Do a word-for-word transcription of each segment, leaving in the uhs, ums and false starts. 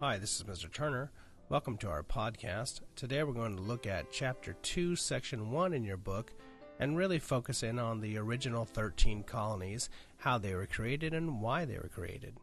Hi, this is Mister Turner. Welcome to our podcast. Today we're going to look at Chapter two, Section one in your book, and really focus in on the original thirteen colonies, how they were created, and why they were created.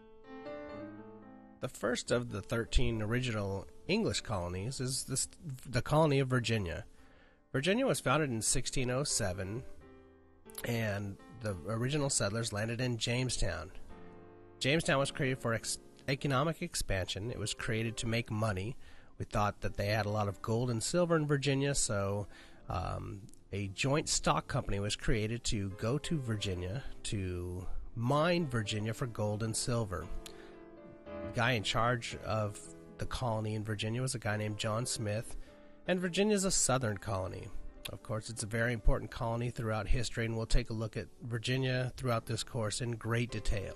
The first of the thirteen original English colonies is this, the colony of Virginia. Virginia was founded in sixteen oh seven, and the original settlers landed in Jamestown. Jamestown was created for ex- economic expansion. It was created to make money. We thought that they had a lot of gold and silver in Virginia, so um, a joint stock company was created to go to Virginia to mine Virginia for gold and silver. The guy in charge of the colony in Virginia was a guy named John Smith, and Virginia is a southern colony. Of course, it's a very important colony throughout history, and we'll take a look at Virginia throughout this course in great detail.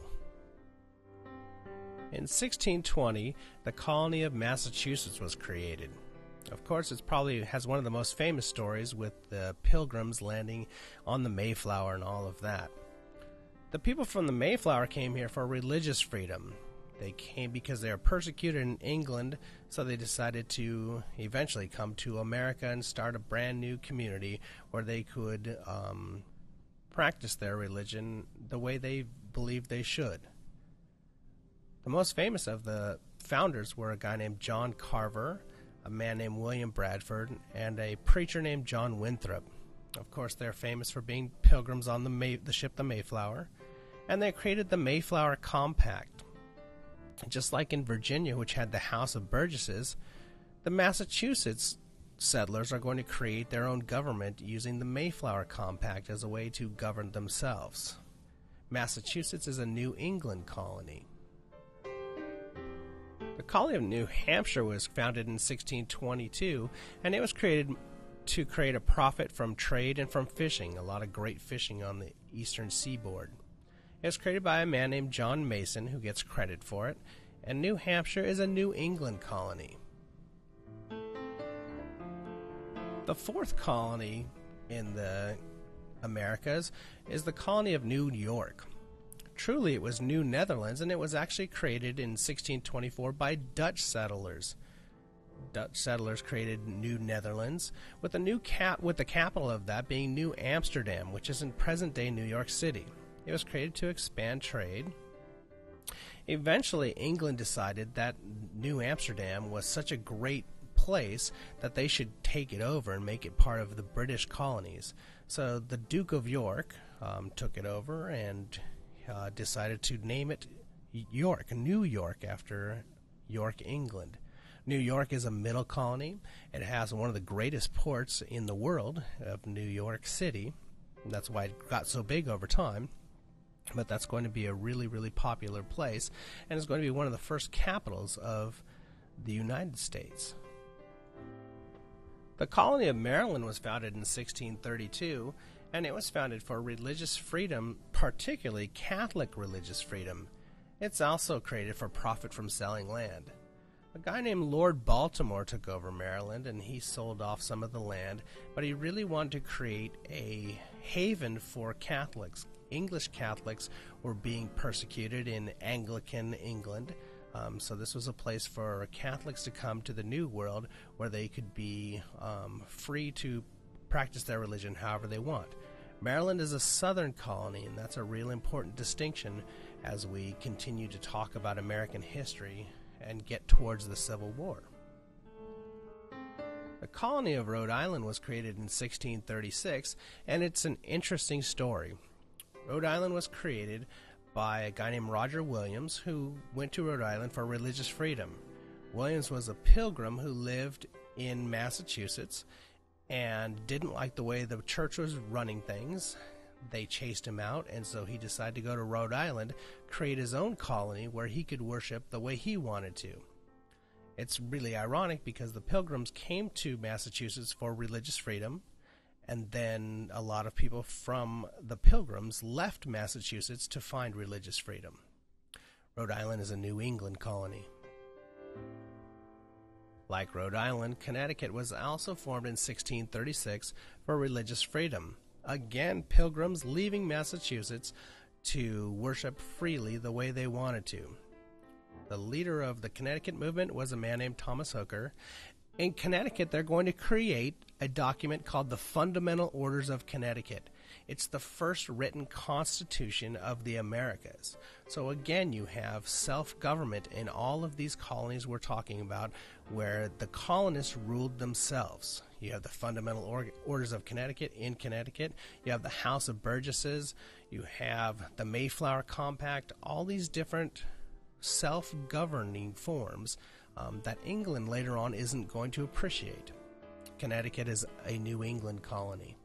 In sixteen twenty, the colony of Massachusetts was created. Of course, it probably has one of the most famous stories with the Pilgrims landing on the Mayflower and all of that. The people from the Mayflower came here for religious freedom. They came because they were persecuted in England, so they decided to eventually come to America and start a brand new community where they could um, practice their religion the way they believed they should. The most famous of the founders were a guy named John Carver, a man named William Bradford, and a preacher named John Winthrop. Of course, they're famous for being pilgrims on the, May- the ship the Mayflower, and they created the Mayflower Compact. Just like in Virginia, which had the House of Burgesses, the Massachusetts settlers are going to create their own government using the Mayflower Compact as a way to govern themselves. Massachusetts is a New England colony. The colony of New Hampshire was founded in sixteen twenty-two, and it was created to create a profit from trade and from fishing, a lot of great fishing on the eastern seaboard. It was created by a man named John Mason, who gets credit for it, and New Hampshire is a New England colony. The fourth colony in the Americas is the colony of New York. Truly, it was New Netherlands, and it was actually created in sixteen twenty-four by Dutch settlers. Dutch settlers created New Netherlands, with the new cap with the capital of that being New Amsterdam, which is in present-day New York City. It was created to expand trade. Eventually, England decided that New Amsterdam was such a great place that they should take it over and make it part of the British colonies. So the Duke of York um, took it over and Uh, decided to name it York, New York, after York, England. New York is a middle colony. It has one of the greatest ports in the world of New York City. That's why it got so big over time. But that's going to be a really, really popular place, and it's going to be one of the first capitals of the United States. The colony of Maryland was founded in sixteen thirty-two, and it was founded for religious freedom, particularly Catholic religious freedom. It's also created for profit from selling land. A guy named Lord Baltimore took over Maryland, and he sold off some of the land, but he really wanted to create a haven for Catholics. English Catholics were being persecuted in Anglican England, um, so this was a place for Catholics to come to the New World where they could be um, free to practice their religion however they want. Maryland is a southern colony, and that's a real important distinction as we continue to talk about American history and get towards the Civil War. The colony of Rhode Island was created in sixteen thirty-six, and it's an interesting story. Rhode Island was created by a guy named Roger Williams, who went to Rhode Island for religious freedom. Williams was a pilgrim who lived in Massachusetts and didn't like the way the church was running things. They chased him out, and so he decided to go to Rhode Island, create his own colony where he could worship the way he wanted to. It's really ironic because the Pilgrims came to Massachusetts for religious freedom, and then a lot of people from the Pilgrims left Massachusetts to find religious freedom. Rhode Island is a New England colony. Like Rhode Island, Connecticut was also formed in sixteen thirty-six for religious freedom. Again, pilgrims leaving Massachusetts to worship freely the way they wanted to. The leader of the Connecticut movement was a man named Thomas Hooker. In Connecticut, they're going to create a document called the Fundamental Orders of Connecticut. It's the first written constitution of the Americas. So again, you have self-government in all of these colonies we're talking about, where the colonists ruled themselves. You have the Fundamental or- Orders of Connecticut in Connecticut. You have the House of Burgesses. You have the Mayflower Compact. All these different self-governing forms um, that England later on isn't going to appreciate. Connecticut is a New England colony.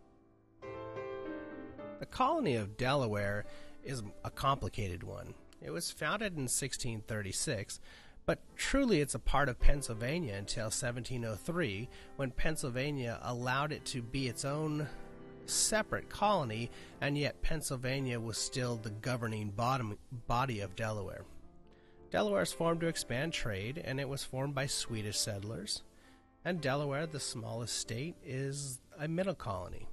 The colony of Delaware is a complicated one. It was founded in sixteen thirty-six, but truly it's a part of Pennsylvania until seventeen oh three, when Pennsylvania allowed it to be its own separate colony, and yet Pennsylvania was still the governing bottom, body of Delaware. Delaware is formed to expand trade, and it was formed by Swedish settlers. And Delaware, the smallest state, is a middle colony.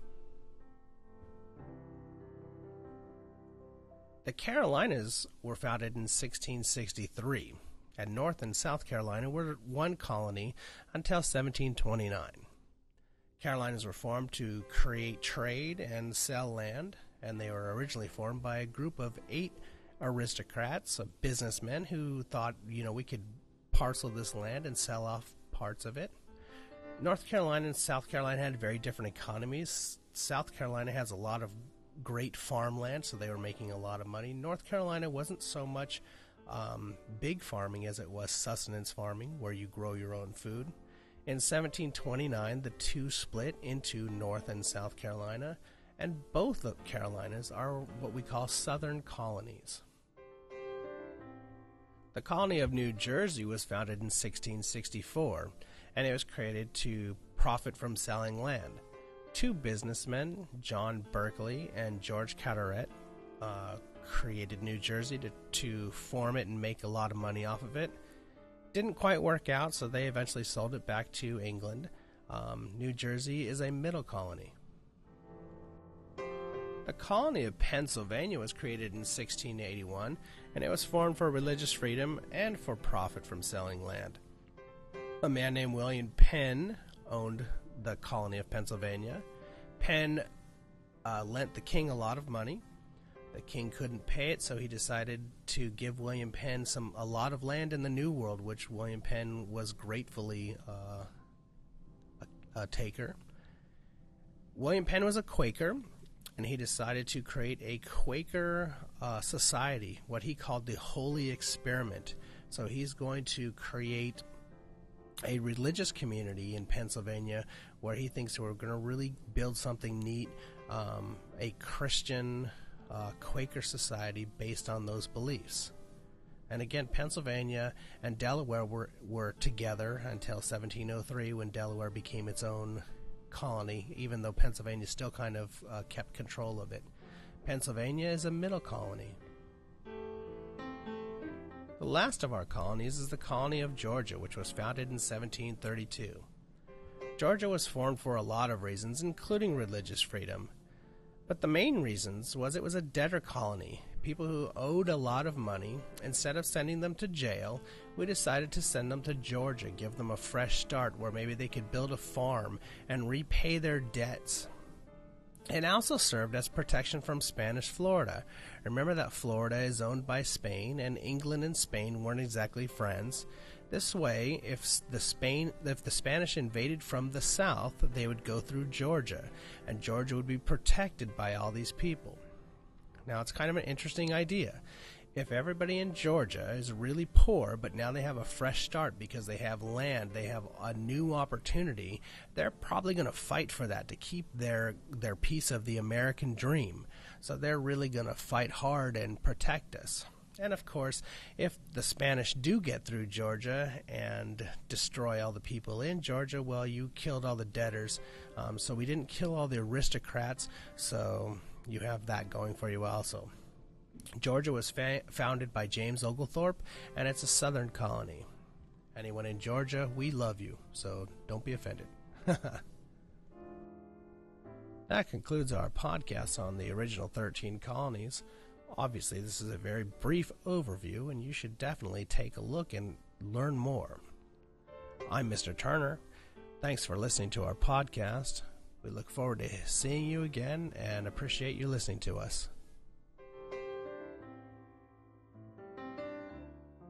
The Carolinas were founded in sixteen sixty-three, and North and South Carolina were one colony until seventeen twenty-nine. Carolinas were formed to create trade and sell land, and they were originally formed by a group of eight aristocrats, of businessmen who thought, you know, we could parcel this land and sell off parts of it. North Carolina and South Carolina had very different economies. South Carolina has a lot of great farmland, so they were making a lot of money. North Carolina wasn't so much um, big farming as it was sustenance farming, where you grow your own food. In seventeen twenty-nine, the two split into North and South Carolina, and both of Carolinas are what we call southern colonies. The colony of New Jersey was founded in sixteen sixty-four, and it was created to profit from selling land. Two businessmen, John Berkeley and George Carteret, uh, created New Jersey to, to form it and make a lot of money off of it. Didn't quite work out, so they eventually sold it back to England. Um, New Jersey is a middle colony. The colony of Pennsylvania was created in sixteen eighty-one, and it was formed for religious freedom and for profit from selling land. A man named William Penn owned the colony of Pennsylvania. Penn uh, lent the king a lot of money. The king couldn't pay it, so he decided to give William Penn some a lot of land in the New World, which William Penn was gratefully uh, a, a taker. William Penn was a Quaker, and he decided to create a Quaker uh, society, what he called the Holy Experiment. So he's going to create a religious community in Pennsylvania where he thinks we're going to really build something neat, um, a Christian uh, Quaker society based on those beliefs. And again, Pennsylvania and Delaware were, were together until seventeen oh three, when Delaware became its own colony, even though Pennsylvania still kind of uh, kept control of it. Pennsylvania is a middle colony. The last of our colonies is the colony of Georgia, which was founded in seventeen thirty-two. Georgia was formed for a lot of reasons, including religious freedom. But the main reasons was it was a debtor colony. People who owed a lot of money, instead of sending them to jail, we decided to send them to Georgia, give them a fresh start where maybe they could build a farm and repay their debts. It also served as protection from Spanish Florida. Remember that Florida is owned by Spain, and England and Spain weren't exactly friends. This way, if the Spain, if the Spanish invaded from the south, they would go through Georgia, and Georgia would be protected by all these people. Now, it's kind of an interesting idea. If everybody in Georgia is really poor, but now they have a fresh start because they have land, they have a new opportunity, they're probably going to fight for that to keep their their piece of the American dream. So they're really going to fight hard and protect us. And of course, if the Spanish do get through Georgia and destroy all the people in Georgia, well, you killed all the debtors. Um, so we didn't kill all the aristocrats, so you have that going for you also. Georgia was fa- founded by James Oglethorpe, and it's a southern colony. Anyone in Georgia, we love you, so don't be offended. That concludes our podcast on the original thirteen colonies. Obviously, this is a very brief overview, and you should definitely take a look and learn more. I'm Mister Turner. Thanks for listening to our podcast. We look forward to seeing you again and appreciate you listening to us.